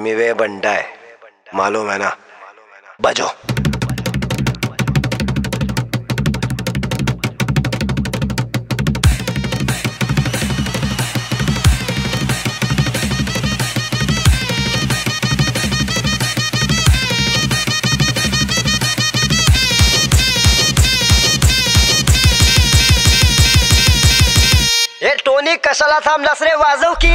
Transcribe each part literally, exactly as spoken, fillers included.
एमिवे बंटा है, मालूम है ना। बजो। हे टोनी कशाला थांबलास रे, वाजव की।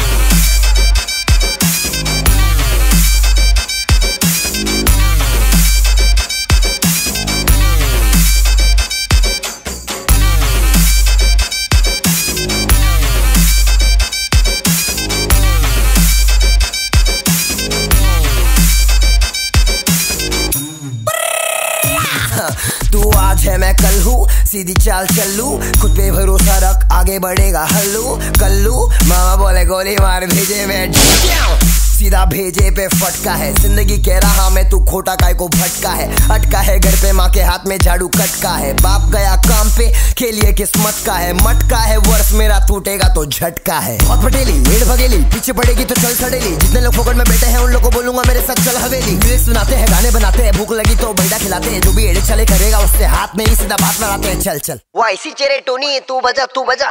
तू आज है मैं कल हूँ, सीधी चाल चलू, खुद पे भरोसा रख, आगे बढ़ेगा हल्लू कल्लू। मामा बोले गोली मार भेजे मैं सीधा भेजे पे फटका है। जिंदगी कह रहा मैं तू खोटा काय को भटका है। अटका है घर पे माँ के हाथ में झाड़ू कटका है। बाप गया काम पे खेलिए किस्मत का है। मटका है वर्ष मेरा टूटेगा तो झटका है। बहुत पटेली भेड़ भगेली, पीछे पड़ेगी तो चल सड़ेली। जितने लोग फोकट में बैठे हैं उन लोगों को बोलूंगा मेरे साथ चल हवेली। लिरिक्स सुनाते हैं, गाने बनाते हैं, भूख लगी तो बैठा खिलाते हैं। जो भी एड़े चले करेगा उससे हाथ में ही सीधा बात लड़ाते हैं। चल चल वो ऐसी चेहरे टोनी, तू बजा तू बजा।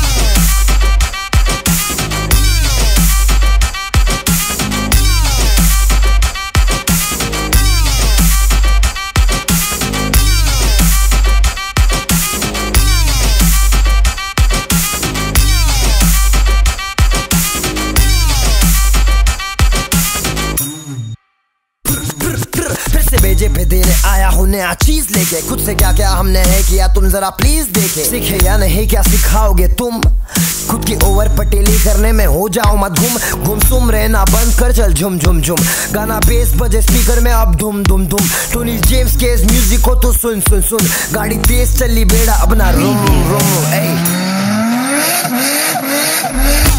भेजे पे देने आया हूँ नया चीज लेके। खुद से क्या क्या हमने है किया तुम जरा प्लीज देखे। सीखे या नहीं क्या सिखाओगे तुम, खुद की ओवर पटेली करने में हो जाओ मत घूम। गुमसुम रहना बंद कर, चल झुम झुम झुम। गाना बेस बजे स्पीकर में अब धुम धुम धुम। टोनी जेम्स के इस म्यूजिक को तो सुन सुन सुन। गाड़ी तेज चली बेड़ा अब ना रूम रूम रूम।